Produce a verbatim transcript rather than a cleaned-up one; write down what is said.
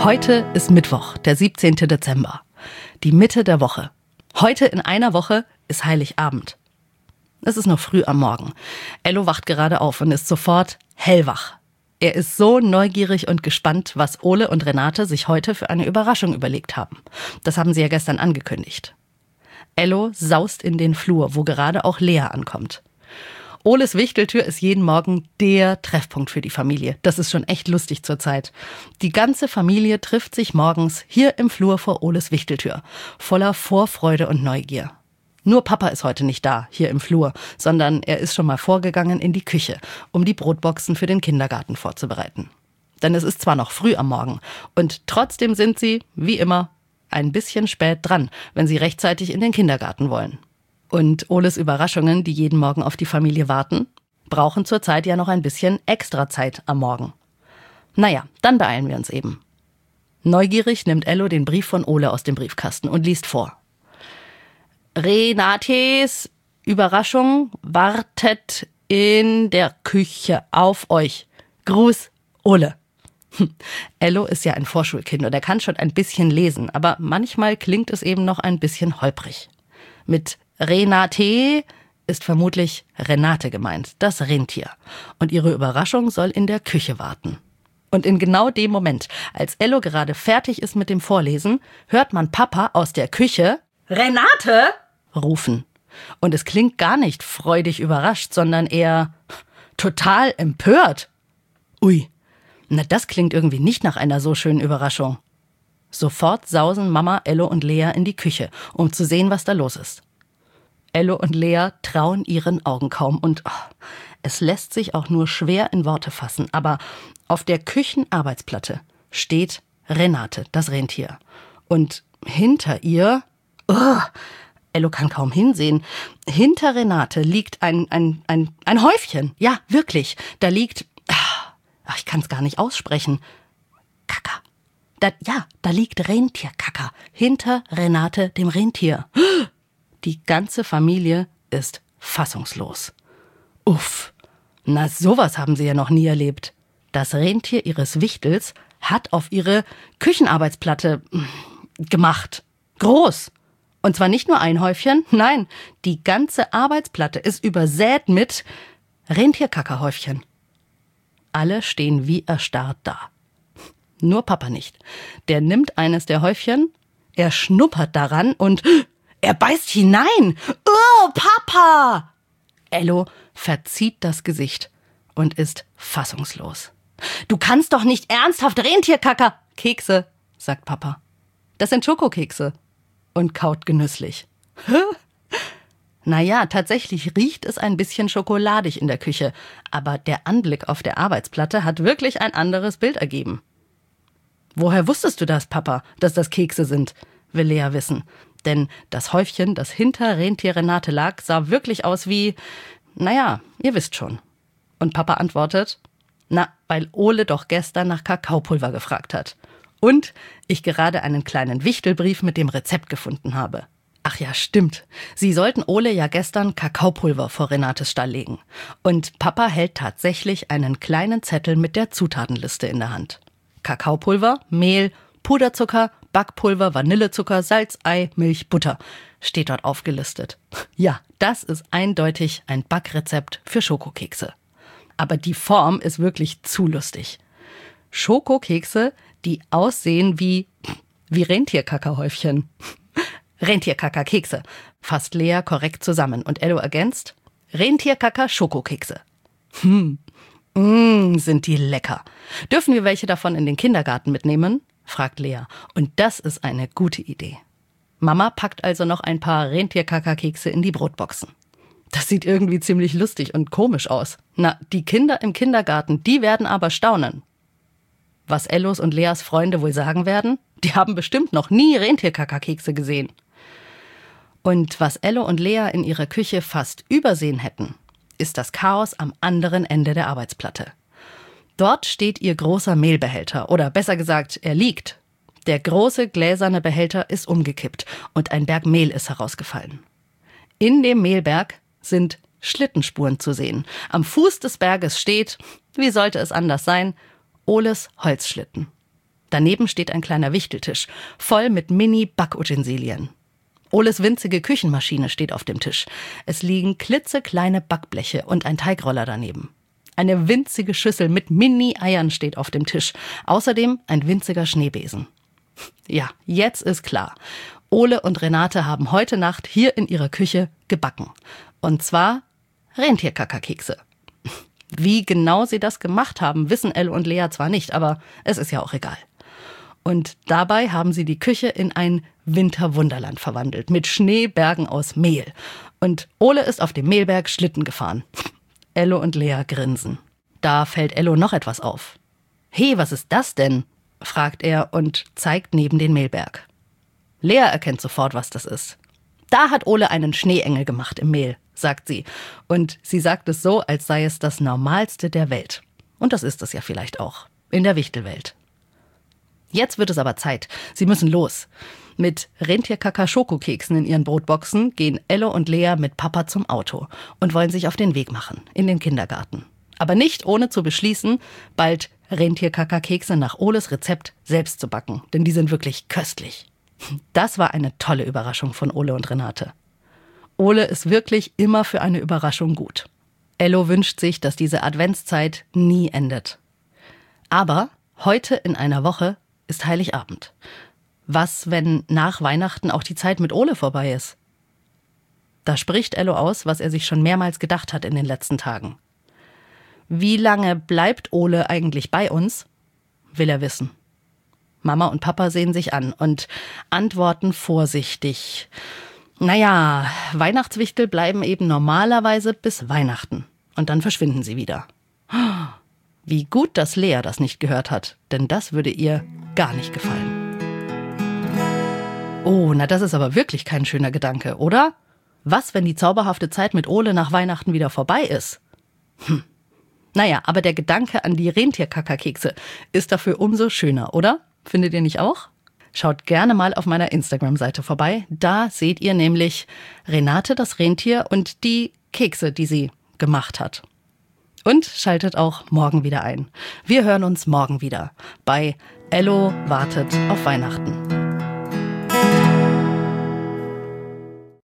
Heute ist Mittwoch, der siebzehnten Dezember. Die Mitte der Woche. Heute in einer Woche ist Heiligabend. Es ist noch früh am Morgen. Ello wacht gerade auf und ist sofort hellwach. Er ist so neugierig und gespannt, was Ole und Renate sich heute für eine Überraschung überlegt haben. Das haben sie ja gestern angekündigt. Ello saust in den Flur, wo gerade auch Lea ankommt. Oles Wichteltür ist jeden Morgen der Treffpunkt für die Familie. Das ist schon echt lustig zur Zeit. Die ganze Familie trifft sich morgens hier im Flur vor Oles Wichteltür, voller Vorfreude und Neugier. Nur Papa ist heute nicht da, hier im Flur, sondern er ist schon mal vorgegangen in die Küche, um die Brotboxen für den Kindergarten vorzubereiten. Denn es ist zwar noch früh am Morgen und trotzdem sind sie, wie immer, ein bisschen spät dran, wenn sie rechtzeitig in den Kindergarten wollen. Und Oles Überraschungen, die jeden Morgen auf die Familie warten, brauchen zurzeit ja noch ein bisschen extra Zeit am Morgen. Naja, dann beeilen wir uns eben. Neugierig nimmt Ello den Brief von Ole aus dem Briefkasten und liest vor. Renates Überraschung wartet in der Küche auf euch. Gruß, Ole. Ello ist ja ein Vorschulkind und er kann schon ein bisschen lesen, aber manchmal klingt es eben noch ein bisschen holprig. Mit Renate ist vermutlich Renate gemeint, das Rentier. Und ihre Überraschung soll in der Küche warten. Und in genau dem Moment, als Ello gerade fertig ist mit dem Vorlesen, hört man Papa aus der Küche Renate rufen. Und es klingt gar nicht freudig überrascht, sondern eher total empört. Ui, na das klingt irgendwie nicht nach einer so schönen Überraschung. Sofort sausen Mama, Ello und Lea in die Küche, um zu sehen, was da los ist. Ello und Lea trauen ihren Augen kaum und oh, es lässt sich auch nur schwer in Worte fassen, aber auf der Küchenarbeitsplatte steht Renate, das Rentier. Und hinter ihr, oh, Ello kann kaum hinsehen, hinter Renate liegt ein, ein, ein, ein Häufchen. Ja, wirklich, da liegt, ach, ich kann es gar nicht aussprechen, Kaka. Da, ja, da liegt Rentierkaka hinter Renate, dem Rentier. Die ganze Familie ist fassungslos. Uff, na sowas haben sie ja noch nie erlebt. Das Rentier ihres Wichtels hat auf ihre Küchenarbeitsplatte gemacht. Groß. Und zwar nicht nur ein Häufchen, nein, die ganze Arbeitsplatte ist übersät mit Rentierkackerhäufchen. Alle stehen wie erstarrt da. Nur Papa nicht. Der nimmt eines der Häufchen, er schnuppert daran und er beißt hinein. Oh, Papa! Ello verzieht das Gesicht und ist fassungslos. Du kannst doch nicht ernsthaft Rentierkacker. Kekse, sagt Papa. Das sind Schokokekse. Und kaut genüsslich. Naja, tatsächlich riecht es ein bisschen schokoladig in der Küche, aber der Anblick auf der Arbeitsplatte hat wirklich ein anderes Bild ergeben. Woher wusstest du das, Papa, dass das Kekse sind? Will Lea wissen. Denn das Häufchen, das hinter Rentier Renate lag, sah wirklich aus wie, naja, ihr wisst schon. Und Papa antwortet, na, weil Ole doch gestern nach Kakaopulver gefragt hat. Und ich gerade einen kleinen Wichtelbrief mit dem Rezept gefunden habe. Ach ja, stimmt. Sie sollten Ole ja gestern Kakaopulver vor Renates Stall legen. Und Papa hält tatsächlich einen kleinen Zettel mit der Zutatenliste in der Hand. Kakaopulver, Mehl, Puderzucker, Backpulver, Vanillezucker, Salz, Ei, Milch, Butter. Steht dort aufgelistet. Ja, das ist eindeutig ein Backrezept für Schokokekse. Aber die Form ist wirklich zu lustig. Schokokekse, die aussehen wie, wie Rentierkackerhäufchen. Rentierkackerkekse. Fasst Lea korrekt zusammen und Ello ergänzt, Rentierkacker-Schokokekse. Hm, mmh, sind die lecker. Dürfen wir welche davon in den Kindergarten mitnehmen? Fragt Lea. Und das ist eine gute Idee. Mama packt also noch ein paar Rentierkackerkekse in die Brotboxen. Das sieht irgendwie ziemlich lustig und komisch aus. Na, die Kinder im Kindergarten, die werden aber staunen. Was Ellos und Leas Freunde wohl sagen werden? Die haben bestimmt noch nie Rentierkackerkekse gesehen. Und was Ello und Lea in ihrer Küche fast übersehen hätten, ist das Chaos am anderen Ende der Arbeitsplatte. Dort steht ihr großer Mehlbehälter, oder besser gesagt, er liegt. Der große gläserne Behälter ist umgekippt und ein Berg Mehl ist herausgefallen. In dem Mehlberg sind Schlittenspuren zu sehen. Am Fuß des Berges steht, wie sollte es anders sein, Oles Holzschlitten. Daneben steht ein kleiner Wichteltisch, voll mit Mini-Backutensilien. Oles winzige Küchenmaschine steht auf dem Tisch. Es liegen klitzekleine Backbleche und ein Teigroller daneben. Eine winzige Schüssel mit Mini-Eiern steht auf dem Tisch. Außerdem ein winziger Schneebesen. Ja, jetzt ist klar. Ole und Renate haben heute Nacht hier in ihrer Küche gebacken. Und zwar Rentierkackerkekse. Wie genau sie das gemacht haben, wissen Elle und Lea zwar nicht, aber es ist ja auch egal. Und dabei haben sie die Küche in ein Winterwunderland verwandelt, mit Schneebergen aus Mehl. Und Ole ist auf dem Mehlberg Schlitten gefahren. Ello und Lea grinsen. Da fällt Ello noch etwas auf. »Hey, was ist das denn?« fragt er und zeigt neben den Mehlberg. Lea erkennt sofort, was das ist. »Da hat Ole einen Schneeengel gemacht im Mehl«, sagt sie. Und sie sagt es so, als sei es das Normalste der Welt. Und das ist es ja vielleicht auch. In der Wichtelwelt. Jetzt wird es aber Zeit. Sie müssen los. Mit Rentierkacker-Schokokeksen in ihren Brotboxen gehen Ello und Lea mit Papa zum Auto und wollen sich auf den Weg machen, in den Kindergarten. Aber nicht ohne zu beschließen, bald Rentierkacker-Kekse nach Oles Rezept selbst zu backen, denn die sind wirklich köstlich. Das war eine tolle Überraschung von Ole und Renate. Ole ist wirklich immer für eine Überraschung gut. Ello wünscht sich, dass diese Adventszeit nie endet. Aber heute in einer Woche ist Heiligabend. Was, wenn nach Weihnachten auch die Zeit mit Ole vorbei ist? Da spricht Ello aus, was er sich schon mehrmals gedacht hat in den letzten Tagen. Wie lange bleibt Ole eigentlich bei uns? Will er wissen. Mama und Papa sehen sich an und antworten vorsichtig. Naja, Weihnachtswichtel bleiben eben normalerweise bis Weihnachten. Und dann verschwinden sie wieder. Wie gut, dass Lea das nicht gehört hat, denn das würde ihr gar nicht gefallen. Oh, na das ist aber wirklich kein schöner Gedanke, oder? Was, wenn die zauberhafte Zeit mit Ole nach Weihnachten wieder vorbei ist? Hm. Naja, aber der Gedanke an die Rentierkackerkekse ist dafür umso schöner, oder? Findet ihr nicht auch? Schaut gerne mal auf meiner Instagram-Seite vorbei. Da seht ihr nämlich Renate das Rentier und die Kekse, die sie gemacht hat. Und schaltet auch morgen wieder ein. Wir hören uns morgen wieder bei Ello wartet auf Weihnachten.